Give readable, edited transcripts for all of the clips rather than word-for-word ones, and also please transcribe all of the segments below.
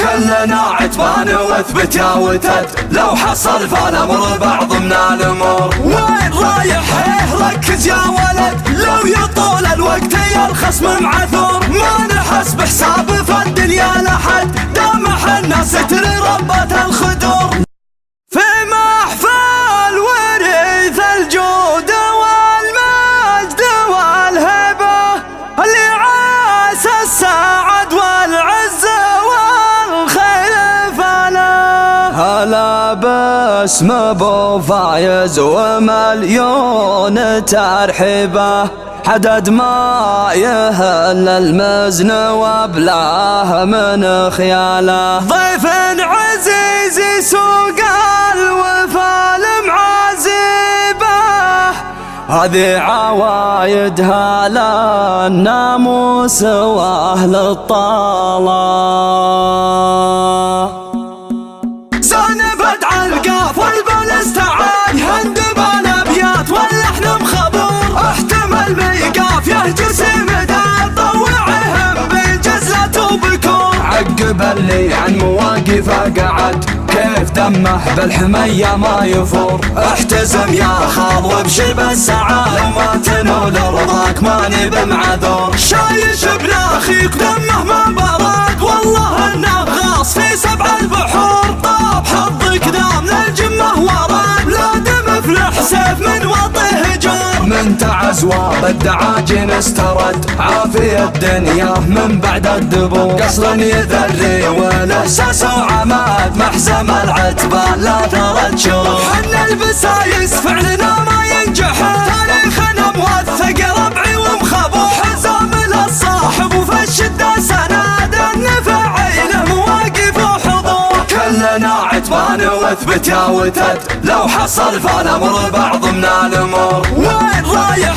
كلنا عتبان واثبت يا وتد، لو حصل فالامر بعض من الامور. وين رايح ركز يا ولد، لو يطول الوقت يا الخصم معثور. ما نحس بحساب فالدنيا لحد، دام حنا ستر ربة الخدور. في محفل ورث الجود والمجد والهبة، اللي عاس السعد والعز والخير فلا. هلا باسم ابو فايز ومليون ترحيبه، حدد ما يهل المزن وبلاه من خياله. ضيف عزيز سوق الوفا المعازبه، هذه عوايدها للناموس واهل الطاله. زنبت علقاف والبلس تعال، هندب الابيات واللحن مخبور. احتمل ميقاف يهجس مداد، طوعهم بالجزلة وبكور. عقب اللي عن مواقفه قعد، كيف دمه بالحمية ما يفور. احتزم يا خال وابشر بالسعادة، وما تنول رضاك ماني بمعذور. شايش ابن اخيك دمه ما برد، والله انه غاص في 7 البحور. طاب حظك دام للجمه ورد، لا دم فلح سيف من وطيه جور. من تعزوى بالدعاجن استرد، عافية الدنيا من بعد الدبور. قصر يذري والاحساس وعماد، محزم العتبان لا ترد شور. حنا البسايس فعلنا ما ينجح، تاريخنا موثق ربعي ومخبور. حزام للصاحب وفي الشدة سناد، النفع له مواقف وحضور. كلنا عتبان واثبت يا وتد، لو حصل فالامر بعض من الامور. وين رايح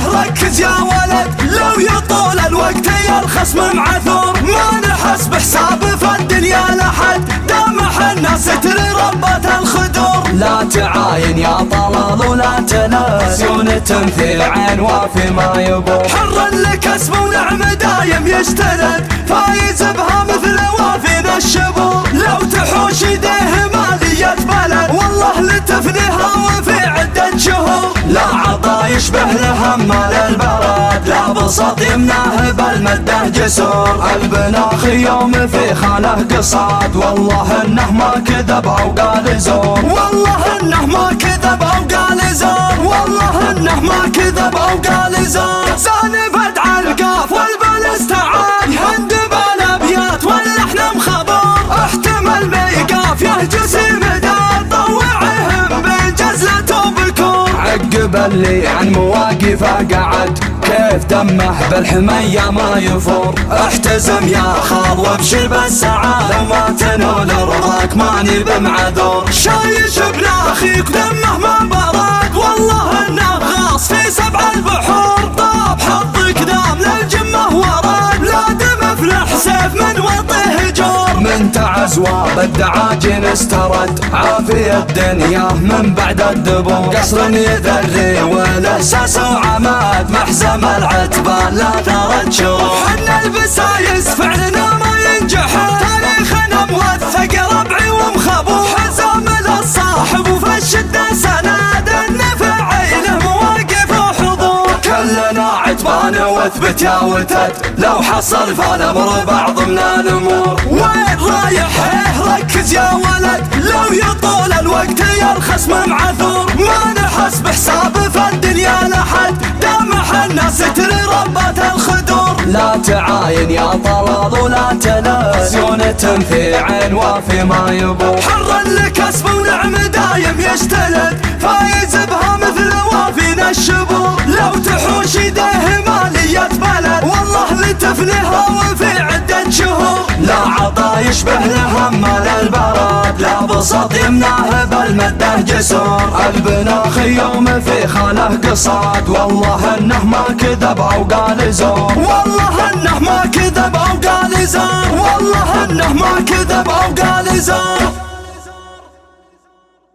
ركز يا ولد، لو يطول الوقت يا الخصم معثور. ما نحس بحساب فالدنيا لحد، دام حنا ستر ربة الخدور. لا تعاين يا طلال ولا تناس، عيون في عين وافي ما يبور. حر لك اسم ونعم دايم يجتلد، فايز بها مثل وافينا الشبور. لو تحوش يديه مالية بلد، والله لتفنيها وفي عدة شهور. لا عطا يشبه لهم للبرد، لا بسط يمناه بالمده جسور. البناخ يوم في خاله قصاد، والله انه ما كذب او قال زور. والله انه ما كذب او قال زور، والله انه ما كذب او قال زور. زانبت علقاف والبلس تعال، هندب الابيات واللحن مخبور. احتمل ميقاف يهجس مداد، طوعهم بالجزلة وبكور. عقب اللي عن مواقفه قعد، كيف دمه بالحمية ما يفور. احتزم يا خال وابشر بالسعادة، وما تنول رضاك ماني بمعذور. شايش ابن اخيك دمه ما برد، والله انه غاص في 7 البحور. طاب حظك دام للجمه ورد، لا دم فلح سيف من وطيه جور. من تعزوى بالدعاجن استرد، عافية الدنيا من بعد الدبور. قصر يذري والاحساس وعماد، محزم العتبان لا ترد شور. حنا البسايس فعلنا ما ينجح، تاريخنا موثق ربعي ومخبور. حزام للصاحب وفي الشدة سناد، النفع له مواقف وحضور. كلنا عتبان واثبت يا وتد، لو حصل فالامر بعض من الامور. وين رايح ركز يا ولد، لو يطول الوقت يا الخصم معثور. ما نحس بحساب فالدنيا لحد، دام حنا ستر ربة الخدور. لا تعاين يا طلال ولا تناس، عيون في عين وافي ما يبور. حر لك اسم ونعم دايم يجتلد، فايز بها مثل وافينا الشبور. لو تحوش يديه مالية بلد، والله لتفنيها وفي عدة شهور. لا عطا يشبه لهم للبرد، لا بسط يمناه بالمده جسور. البناخ يوم في خاله قصاد، والله انه ما كذب او قال زور. والله انه ما كذب او قال زور، والله انه ما كذب او قال زور.